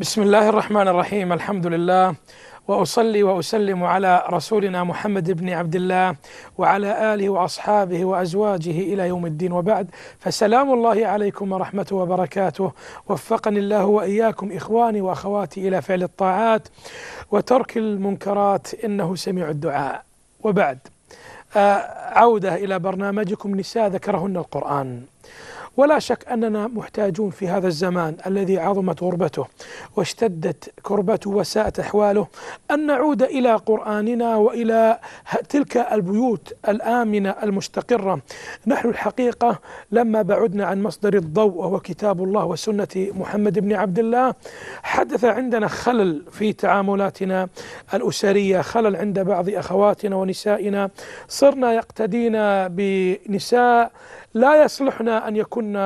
بسم الله الرحمن الرحيم. الحمد لله، وأصلي وأسلم على رسولنا محمد بن عبد الله وعلى آله وأصحابه وأزواجه إلى يوم الدين، وبعد، فسلام الله عليكم ورحمته وبركاته. وفقني الله وإياكم إخواني وأخواتي إلى فعل الطاعات وترك المنكرات، إنه سميع الدعاء. وبعد، عودة إلى برنامجكم نساء ذكرهن القرآن. ولا شك أننا محتاجون في هذا الزمان الذي عظمت غربته واشتدت كربته وساءت أحواله أن نعود إلى قرآننا وإلى تلك البيوت الآمنة المستقرة. نحن الحقيقة لما بعدنا عن مصدر الضوء وهو كتاب الله وسنة محمد بن عبد الله، حدث عندنا خلل في تعاملاتنا الأسرية، خلل عند بعض أخواتنا ونسائنا. صرنا يقتدين بنساء لا يصلحنا أن يكون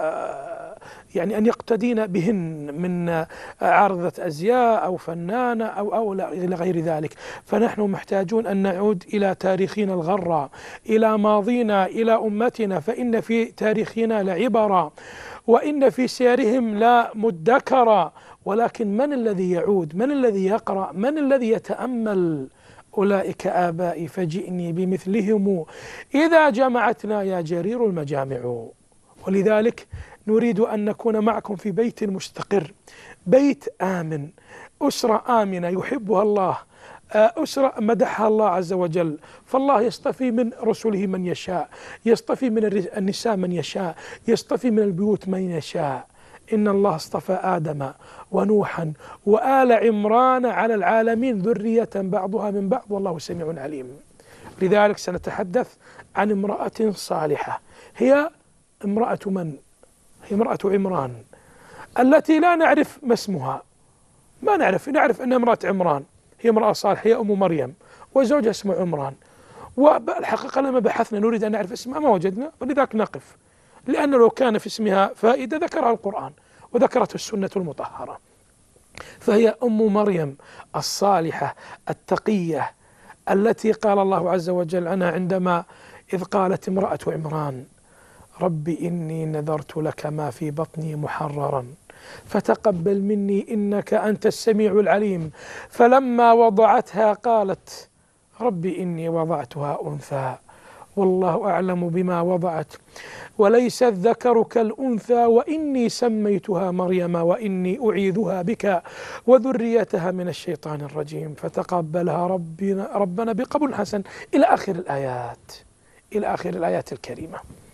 أن يقتدين بهن من عارضة أزياء أو فنانة أو إلى غير ذلك. فنحن محتاجون أن نعود إلى تاريخنا الغراء، إلى ماضينا، إلى أمتنا، فإن في تاريخنا لعبرا وإن في سيرهم لا مدكرا. ولكن من الذي يعود؟ من الذي يقرأ؟ من الذي يتأمل؟ أولئك آبائي فجئني بمثلهم إذا جمعتنا يا جرير المجامع. ولذلك نريد أن نكون معكم في بيت مستقر، بيت آمن، أسرة آمنة يحبها الله، أسرة مدحها الله عز وجل. فالله يصطفي من رسله من يشاء، يصطفي من النساء من يشاء، يصطفي من البيوت من يشاء. إن الله اصطفى آدم ونوحا وآل عمران على العالمين ذرية بعضها من بعض والله سميع عليم. لذلك سنتحدث عن امرأة صالحة. هي امرأة من؟ هي امرأة عمران التي لا نعرف ما اسمها، ما نعرف أنها امرأة عمران. هي امرأة صالحة، هي أم مريم وزوجها اسمه عمران. والحقيقة لما بحثنا نريد أن نعرف اسمها ما وجدنا، ولذلك نقف، لأن لو كان في اسمها فائدة ذكرها القرآن وذكرته السنة المطهرة. فهي أم مريم الصالحة التقية التي قال الله عز وجل عنها عندما إذ قالت امرأة عمران رب إني نذرت لك ما في بطني محررا فتقبل مني إنك أنت السميع العليم. فلما وضعتها قالت رب إني وضعتها أنثى والله أعلم بما وضعت وليس الذكر كالأنثى وإني سميتها مريم وإني أعيذها بك وذريتها من الشيطان الرجيم فتقبلها ربنا بقبول حسن، إلى آخر الآيات، إلى آخر الآيات الكريمة.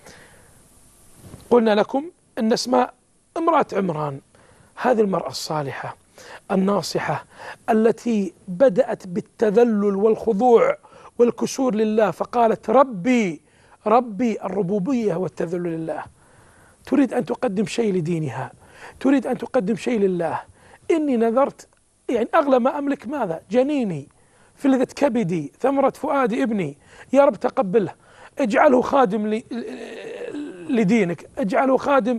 قلنا لكم أن اسمها امرأة عمران، هذه المرأة الصالحة الناصحة التي بدأت بالتذلل والخضوع والكسور لله، فقالت ربي الربوبية والتذلل لله. تريد أن تقدم شيء لدينها، تريد أن تقدم شيء لله. إني نذرت، أغلى ما أملك ماذا؟ جنيني، فلذة كبدي، ثمرة فؤاد ابني، يا رب تقبله، اجعله خادم لدينك، اجعله خادم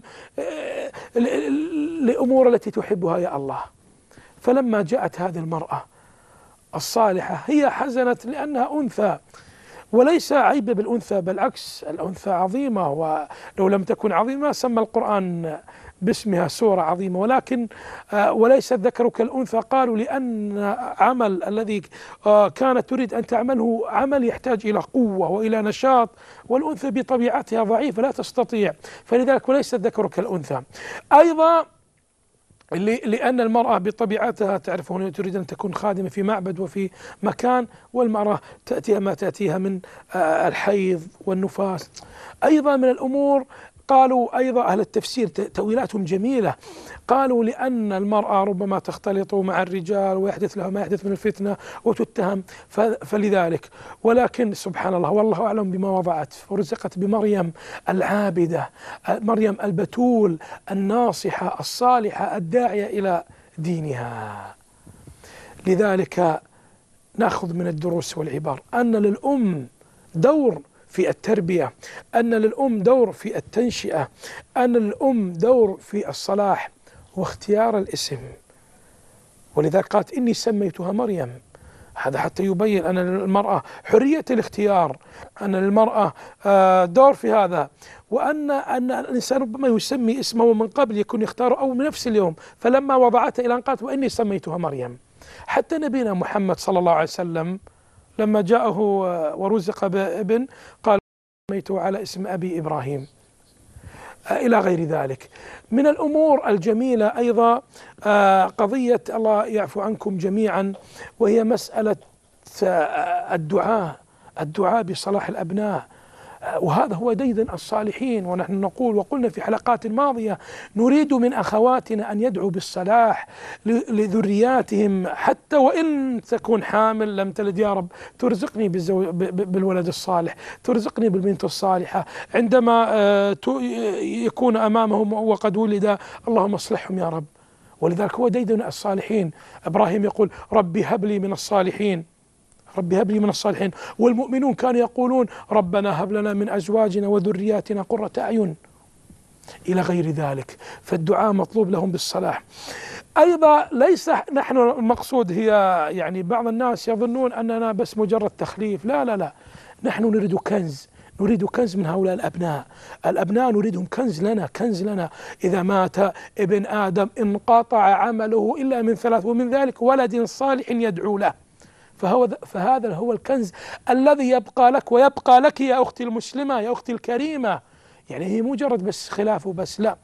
لأمور التي تحبها يا الله. فلما جاءت هذه المرأة الصالحة هي حزنت لأنها أنثى، وليس عيب بالأنثى، بالعكس الأنثى عظيمة، ولو لم تكن عظيمة سمى القرآن باسمها سورة عظيمة. ولكن وليس الذكر كالأنثى، قالوا لأن عمل الذي كانت تريد أن تعمله عمل يحتاج إلى قوة وإلى نشاط، والأنثى بطبيعتها ضعيفة لا تستطيع، فلذلك وليس الذكر كالأنثى. أيضا لأن المرأة بطبيعتها تعرفون تريد أن تكون خادمة في معبد وفي مكان، والمرأة تأتيها ما تأتيها من الحيض والنفاس. أيضا من الأمور قالوا أيضا أهل التفسير تأويلاتهم جميلة، قالوا لأن المرأة ربما تختلط مع الرجال ويحدث لها ما يحدث من الفتنة وتتهم، فلذلك. ولكن سبحان الله والله أعلم بما وضعت، ورزقت بمريم العابدة، مريم البتول الناصحة الصالحة الداعية إلى دينها. لذلك نأخذ من الدروس والعبر أن للأم دور في التربية، أن للأم دور في التنشئة، أن للأم دور في الصلاح واختيار الاسم. ولذلك قالت إني سميتها مريم، هذا حتى يبين أن المرأة حرية الاختيار، أن المرأة دور في هذا، وأن الإنسان ربما يسمي اسمه من قبل يكون يختاره أو من نفس اليوم، فلما وضعته إلى أن قالت وإني سميتها مريم. حتى نبينا محمد صلى الله عليه وسلم لما جاءه ورزق بابن قال سميته على اسم أبي إبراهيم إلى غير ذلك. من الأمور الجميلة أيضا قضية، الله يعفو عنكم جميعا، وهي مسألة الدعاء بصلاح الأبناء، وهذا هو ديدن الصالحين. ونحن نقول وقلنا في حلقات ماضية نريد من أخواتنا أن يدعوا بالصلاح لذرياتهم، حتى وإن تكون حامل لم تلد، يا رب ترزقني بالولد الصالح، ترزقني بالبنت الصالحة. عندما يكون أمامهم وقد ولد اللهم اصلحهم يا رب. ولذلك هو ديدن الصالحين. إبراهيم يقول ربي هب لي من الصالحين، ربي هب لي من الصالحين. والمؤمنون كانوا يقولون ربنا هب لنا من أزواجنا وذرياتنا قرة أعين إلى غير ذلك. فالدعاء مطلوب لهم بالصلاح. أيضا ليس نحن المقصود هي، يعني بعض الناس يظنون أننا بس مجرد تخليف، لا لا لا، نحن نريد كنز، نريد كنز من هؤلاء الأبناء نريدهم كنز لنا. إذا مات ابن آدم انقطع عمله إلا من ثلاث، ومن ذلك ولد صالح يدعو له. فهذا هو الكنز الذي يبقى لك ويبقى لك يا أختي المسلمة، يا أختي الكريمة. يعني هي مجرد بس خلاف وبس، لا،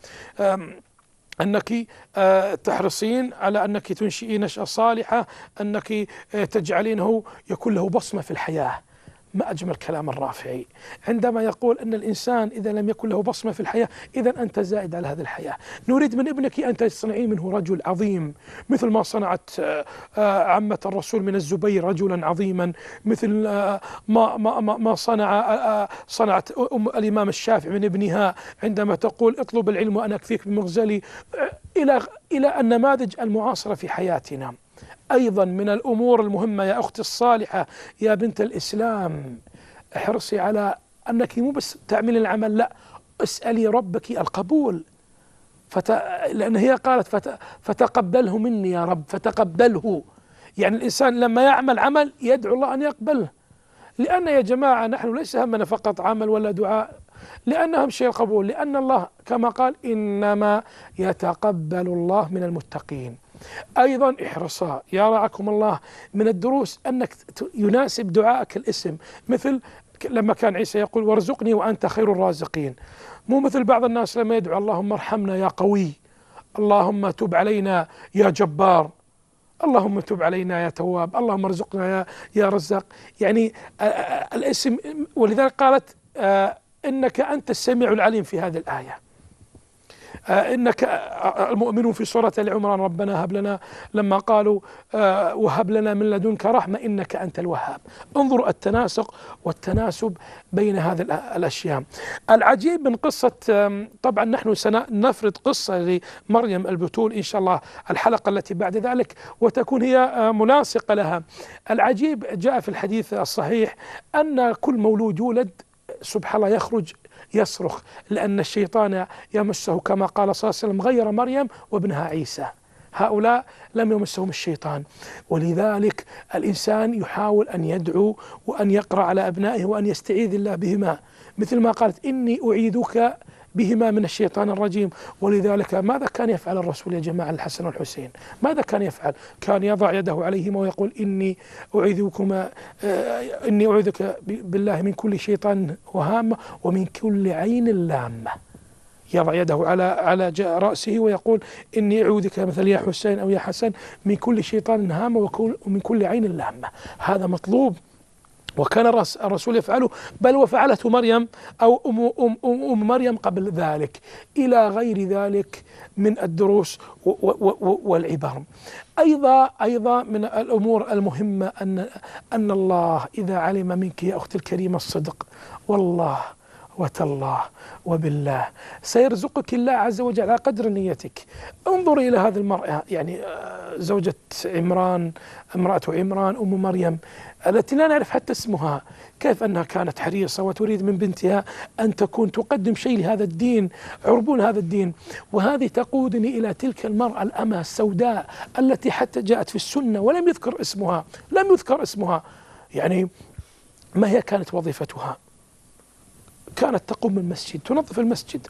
أنك تحرصين على أنك تنشئين نشأة صالحة، أنك تجعلينه يكون له بصمة في الحياة. ما أجمل كلام الرافعي عندما يقول أن الإنسان إذا لم يكن له بصمة في الحياة إذا أنت زائد على هذه الحياة. نريد من ابنك أن تصنعين منه رجل عظيم، مثل ما صنعت عمة الرسول من الزبير رجلا عظيما، مثل ما صنعت الإمام الشافعي من ابنها عندما تقول اطلب العلم وأنا أكفيك بمغزلي، إلى النماذج المعاصرة في حياتنا. أيضا من الأمور المهمة يا أختي الصالحة يا بنت الإسلام، احرصي على أنك مو بس تعملي العمل، لا، اسألي ربك القبول، لأن هي قالت فتقبله مني يا رب، فتقبله. يعني الإنسان لما يعمل عمل يدعو الله أن يقبله، لأن يا جماعة نحن ليس همنا فقط عمل ولا دعاء، لأن أهم شيء القبول، لأن الله كما قال إنما يتقبل الله من المتقين. أيضا احرصا يا رعاكم الله من الدروس أنك يناسب دعائك الاسم، مثل لما كان عيسى يقول وارزقني وأنت خير الرازقين، مو مثل بعض الناس لما يدعو اللهم ارحمنا يا قوي، اللهم تب علينا يا جبار، اللهم تب علينا يا تواب، اللهم ارزقنا يا رزاق. يعني الاسم، ولذلك قالت إنك أنت السميع العليم في هذه الآية. إنك المؤمنون في سورة العمران ربنا هب لنا، لما قالوا وهب لنا من لدنك رحمة إنك أنت الوهاب. انظروا التناسق والتناسب بين هذه الأشياء. العجيب من قصة، طبعا نحن سنفرد قصة لمريم البتول إن شاء الله الحلقة التي بعد ذلك وتكون هي مناسقة لها. العجيب جاء في الحديث الصحيح أن كل مولود يولد سبحان الله يخرج يصرخ، لأن الشيطان يمسه، كما قال صلى الله عليه وسلم غير مريم وابنها عيسى، هؤلاء لم يمسهم الشيطان. ولذلك الإنسان يحاول أن يدعو وأن يقرأ على أبنائه وأن يستعيذ الله بهما، مثل ما قالت إني أعيذك بهما من الشيطان الرجيم. ولذلك ماذا كان يفعل الرسول يا جماعة الحسن والحسين؟ ماذا كان يفعل؟ كان يضع يده عليهما ويقول إني أعيذك بالله من كل شيطان وهامة ومن كل عين لامة. يضع يده على رأسه ويقول إني أعوذك مثل يا حسين أو يا حسن من كل شيطان هامة ومن كل عين لامة. هذا مطلوب، وكان الرسول يفعله، بل وفعلته مريم أو أم مريم قبل ذلك، إلى غير ذلك من الدروس والعبر. أيضا من الأمور المهمة أن الله إذا علم منك يا أختي الكريمة الصدق، والله وتالله وبالله سيرزقك الله عز وجل على قدر نيتك. انظري إلى هذه المرأة، يعني زوجة عمران، امرأة عمران أم مريم التي لا نعرف حتى اسمها، كيف أنها كانت حريصة وتريد من بنتها أن تكون تقدم شيء لهذا الدين، عربون هذا الدين. وهذه تقودني إلى تلك المرأة الأمة السوداء التي حتى جاءت في السنة ولم يذكر اسمها، لم يذكر اسمها. يعني ما هي كانت وظيفتها؟ كانت تقوم بالمسجد، تنظف المسجد،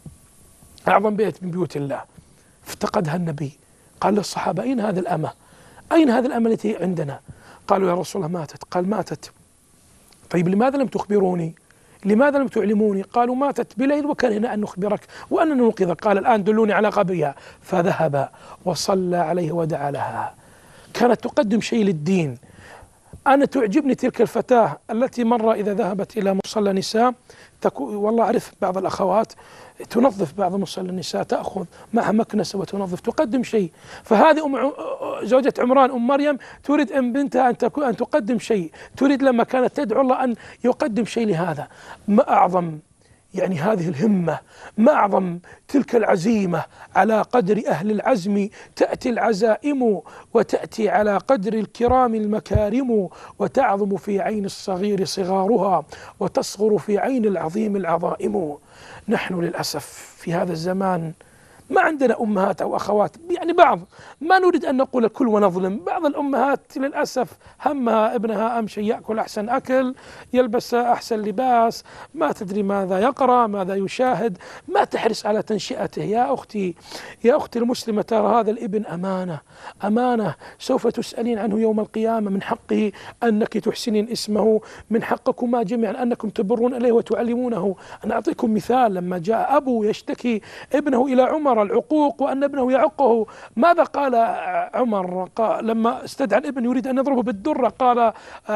أعظم بيت من بيوت الله. افتقدها النبي، قال للصحابة: أين هذه الأمة؟ أين هذه الأمة التي عندنا؟ قالوا: يا رسول الله ماتت. قال: ماتت؟ طيب لماذا لم تخبروني؟ لماذا لم تعلموني؟ قالوا: ماتت بليل وكرهنا أن نخبرك وأن ننقذك. قال: الآن دلوني على قبرها. فذهب وصلى عليه ودعا لها. كانت تقدم شيء للدين. أنا تعجبني تلك الفتاة التي مرة إذا ذهبت إلى مصلى نساء والله أعرف بعض الأخوات تنظف بعض مصلى النساء، تأخذ معها مكنسة وتنظف، تقدم شيء. فهذه زوجة عمران أم مريم تريد أن بنتها أن تقدم شيء، تريد لما كانت تدعو الله أن يقدم شيء لهذا. ما أعظم يعني هذه الهمة، ما أعظم تلك العزيمة. على قدر أهل العزم تأتي العزائم، وتأتي على قدر الكرام المكارم، وتعظم في عين الصغير صغارها، وتصغر في عين العظيم العظائم. نحن للأسف في هذا الزمان ما عندنا أمهات أو أخوات، يعني بعض، ما نريد أن نقول الكل ونظلم، بعض الأمهات للأسف همها ابنها أمشي يأكل أحسن أكل، يلبس أحسن لباس، ما تدري ماذا يقرأ، ماذا يشاهد، ما تحرص على تنشئته. يا أختي، يا أختي المسلمة، ترى هذا الابن أمانة، أمانة سوف تسألين عنه يوم القيامة. من حقه أنك تحسنين اسمه، من حقكما جميعا أنكم تبرون إليه وتعلمونه. أنا أعطيكم مثال. لما جاء أبو يشتكي ابنه إلى عمر العقوق وأن ابنه يعقه، ماذا قال عمر؟ قال لما استدعى الابن يريد أن يضربه بالدرة، قال: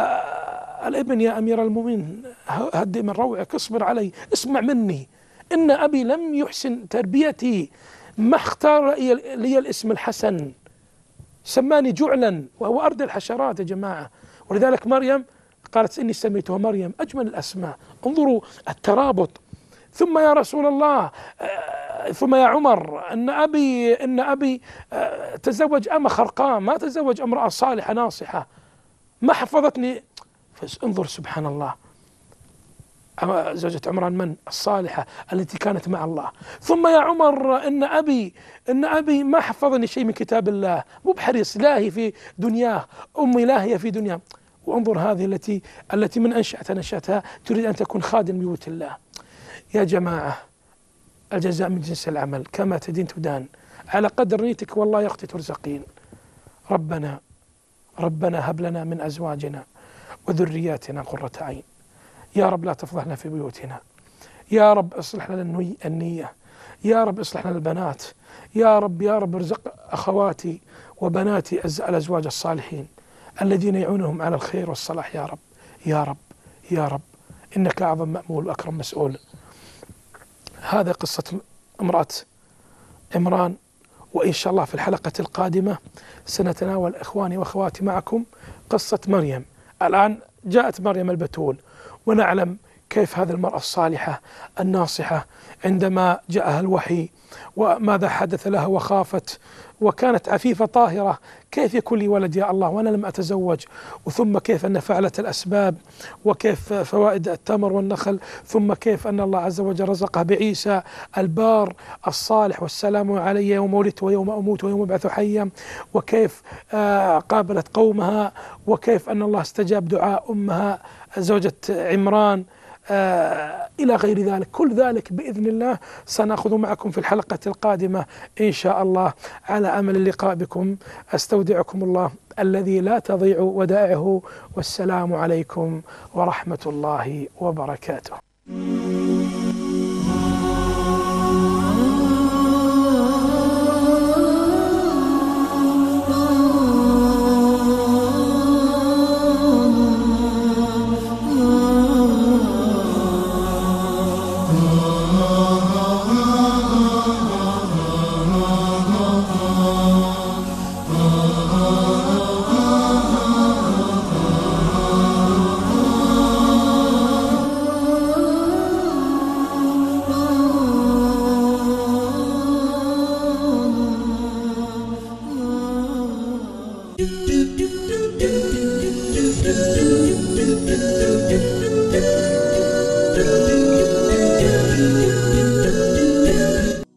الابن يا أمير المؤمنين هدئ من روعك، اصبر علي، اسمع مني، إن أبي لم يحسن تربيتي، ما اختار لي الاسم الحسن، سماني جعلا وهو أردى الحشرات يا جماعة. ولذلك مريم قالت: إني سميتها مريم، أجمل الأسماء. انظروا الترابط. ثم يا رسول الله، ثم يا عمر، إن أبي تزوج أمة خرقاء، ما تزوج امرأة صالحة ناصحة، ما حفظتني. انظر سبحان الله، زوجة عمران من الصالحة التي كانت مع الله. ثم يا عمر، إن أبي ما حفظني شيء من كتاب الله، مو بحريص، لاهي في دنياه، أمي لاهية في دنياه. وانظر هذه التي من نشأتها تريد أن تكون خادم بيوت الله. يا جماعة، الجزاء من جنس العمل، كما تدين تدان، على قدر نيتك والله يا أختي ترزقين. ربنا هب لنا من أزواجنا وذرياتنا قرة عين. يا رب لا تفضحنا في بيوتنا. يا رب اصلح لنا النية. يا رب اصلح لنا البنات. يا رب ارزق أخواتي وبناتي الأزواج الصالحين الذين يعونهم على الخير والصلاح. يا رب يا رب يا رب، إنك أعظم مأمول وأكرم مسؤول. هذا قصة امرأة عمران، وإن شاء الله في الحلقة القادمة سنتناول إخواني وأخواتي معكم قصة مريم. الآن جاءت مريم البتول، ونعلم كيف هذه المرأة الصالحة الناصحة عندما جاءها الوحي وماذا حدث لها وخافت، وكانت عفيفة طاهرة. كيف يكون لي ولد يا الله وأنا لم أتزوج؟ وثم كيف أن فعلت الأسباب، وكيف فوائد التمر والنخل، ثم كيف أن الله عز وجل رزقها بعيسى البار الصالح، والسلام علي يوم ولدت ويوم أموت ويوم أبعث حيا، وكيف قابلت قومها، وكيف أن الله استجاب دعاء أمها زوجة عمران، إلى غير ذلك. كل ذلك بإذن الله سنأخذ معكم في الحلقة القادمة إن شاء الله، على أمل اللقاء بكم. أستودعكم الله الذي لا تضيع ودائعه، والسلام عليكم ورحمة الله وبركاته.